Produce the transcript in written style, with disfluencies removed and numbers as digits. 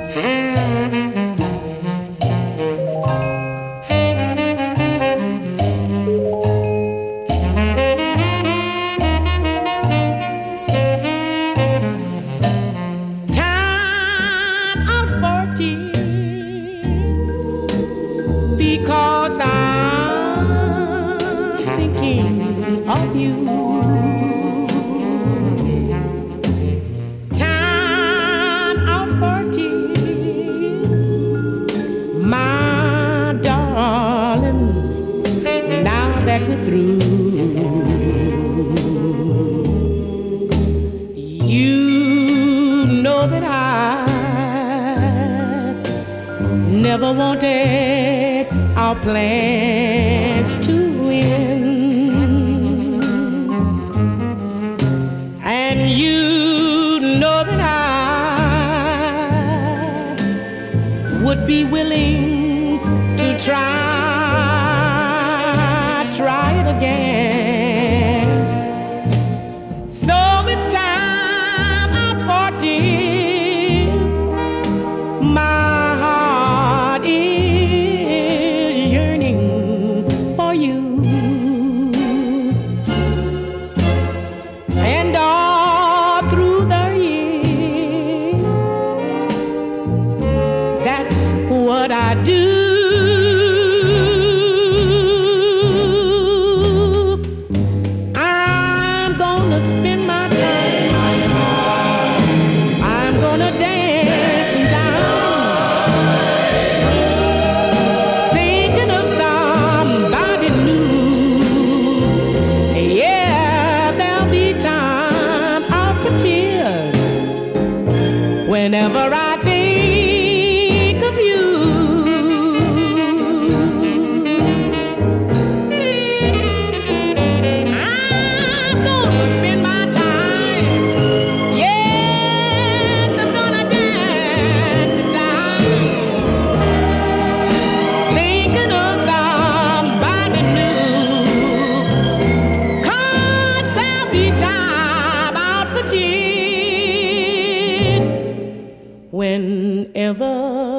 Time out for tears because I'm thinking of you. Time out for tears, my darling, now that we're through. You know that I never wanted our plans to end, and you know that I would be willing to try it again. So it's time out for tears. My heart is yearning for you, and all through the years, that's what I do. I'm gonna spend my time. I'm gonna dance down, thinking of somebody new. Yeah, there'll be time out for tears whenever I think of you. I'm gonna spend my time. Yes, I'm gonna dance down, thinking of somebody new. 'Cause there'll be time out for tears whenever